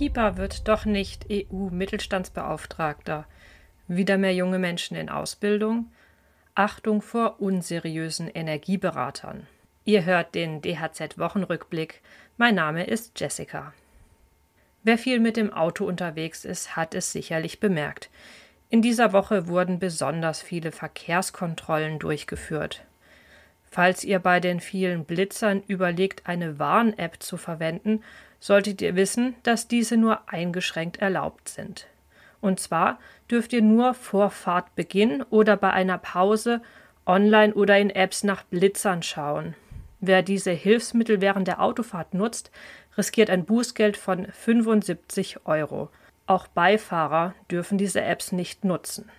Pieper wird doch nicht EU-Mittelstandsbeauftragter. Wieder mehr junge Menschen in Ausbildung. Achtung vor unseriösen Energieberatern. Ihr hört den DHZ-Wochenrückblick. Mein Name ist Jessica. Wer viel mit dem Auto unterwegs ist, hat es sicherlich bemerkt. In dieser Woche wurden besonders viele Verkehrskontrollen durchgeführt. Falls ihr bei den vielen Blitzern überlegt, eine Warn-App zu verwenden, solltet ihr wissen, dass diese nur eingeschränkt erlaubt sind. Und zwar dürft ihr nur vor Fahrtbeginn oder bei einer Pause online oder in Apps nach Blitzern schauen. Wer diese Hilfsmittel während der Autofahrt nutzt, riskiert ein Bußgeld von 75 €. Auch Beifahrer dürfen diese Apps nicht nutzen.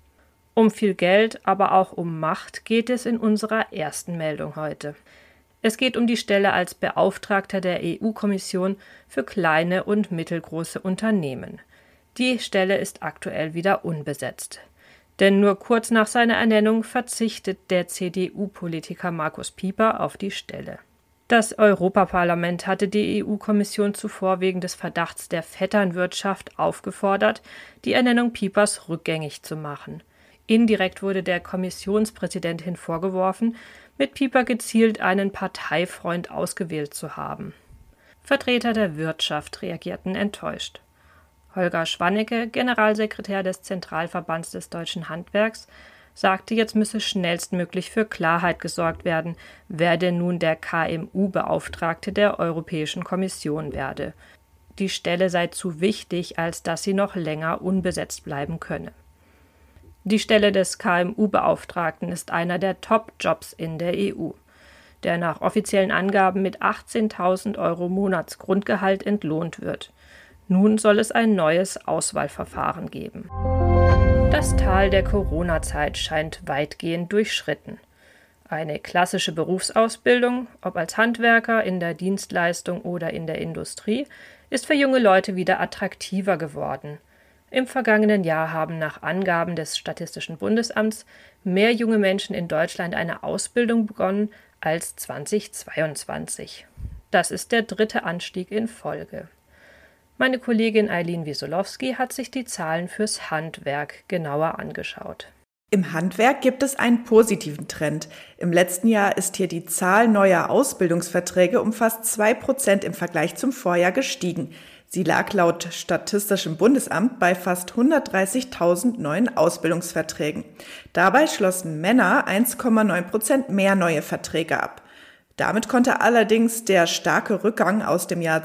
Um viel Geld, aber auch um Macht geht es in unserer ersten Meldung heute. Es geht um die Stelle als Beauftragter der EU-Kommission für kleine und mittelgroße Unternehmen. Die Stelle ist aktuell wieder unbesetzt. Denn nur kurz nach seiner Ernennung verzichtet der CDU-Politiker Markus Pieper auf die Stelle. Das Europaparlament hatte die EU-Kommission zuvor wegen des Verdachts der Vetternwirtschaft aufgefordert, die Ernennung Piepers rückgängig zu machen. Indirekt wurde der Kommissionspräsidentin vorgeworfen, mit Pieper gezielt einen Parteifreund ausgewählt zu haben. Vertreter der Wirtschaft reagierten enttäuscht. Holger Schwannecke, Generalsekretär des Zentralverbands des Deutschen Handwerks, sagte, jetzt müsse schnellstmöglich für Klarheit gesorgt werden, wer denn nun der KMU-Beauftragte der Europäischen Kommission werde. Die Stelle sei zu wichtig, als dass sie noch länger unbesetzt bleiben könne. Die Stelle des KMU-Beauftragten ist einer der Top-Jobs in der EU, der nach offiziellen Angaben mit 18.000 € Monatsgrundgehalt entlohnt wird. Nun soll es ein neues Auswahlverfahren geben. Das Tal der Corona-Zeit scheint weitgehend durchschritten. Eine klassische Berufsausbildung, ob als Handwerker, in der Dienstleistung oder in der Industrie, ist für junge Leute wieder attraktiver geworden. Im vergangenen Jahr haben nach Angaben des Statistischen Bundesamts mehr junge Menschen in Deutschland eine Ausbildung begonnen als 2022. Das ist der dritte Anstieg in Folge. Meine Kollegin Eileen Wiesolowski hat sich die Zahlen fürs Handwerk genauer angeschaut. Im Handwerk gibt es einen positiven Trend. Im letzten Jahr ist hier die Zahl neuer Ausbildungsverträge um fast 2% im Vergleich zum Vorjahr gestiegen. Sie lag laut Statistischem Bundesamt bei fast 130.000 neuen Ausbildungsverträgen. Dabei schlossen Männer 1,9% mehr neue Verträge ab. Damit konnte allerdings der starke Rückgang aus dem Jahr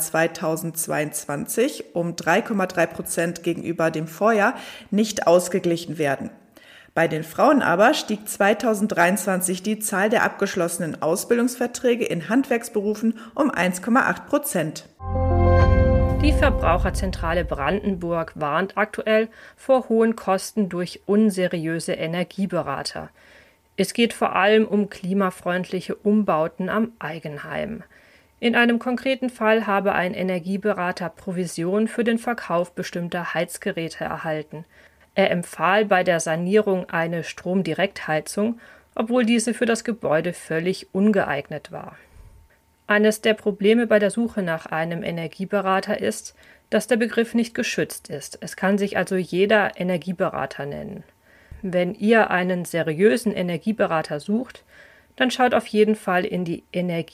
2022 um 3,3% gegenüber dem Vorjahr nicht ausgeglichen werden. Bei den Frauen aber stieg 2023 die Zahl der abgeschlossenen Ausbildungsverträge in Handwerksberufen um 1,8%. Die Verbraucherzentrale Brandenburg warnt aktuell vor hohen Kosten durch unseriöse Energieberater. Es geht vor allem um klimafreundliche Umbauten am Eigenheim. In einem konkreten Fall habe ein Energieberater Provision für den Verkauf bestimmter Heizgeräte erhalten. Er empfahl bei der Sanierung eine Stromdirektheizung, obwohl diese für das Gebäude völlig ungeeignet war. Eines der Probleme bei der Suche nach einem Energieberater ist, dass der Begriff nicht geschützt ist. Es kann sich also jeder Energieberater nennen. Wenn ihr einen seriösen Energieberater sucht, dann schaut auf jeden Fall in die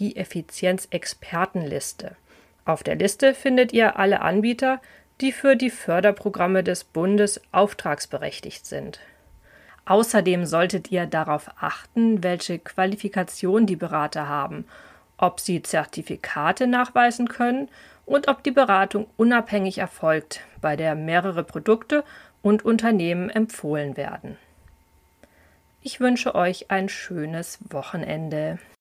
Energieeffizienz-Expertenliste. Auf der Liste findet ihr alle Anbieter, die für die Förderprogramme des Bundes auftragsberechtigt sind. Außerdem solltet ihr darauf achten, welche Qualifikation die Berater haben, ob sie Zertifikate nachweisen können und ob die Beratung unabhängig erfolgt, bei der mehrere Produkte und Unternehmen empfohlen werden. Ich wünsche euch ein schönes Wochenende.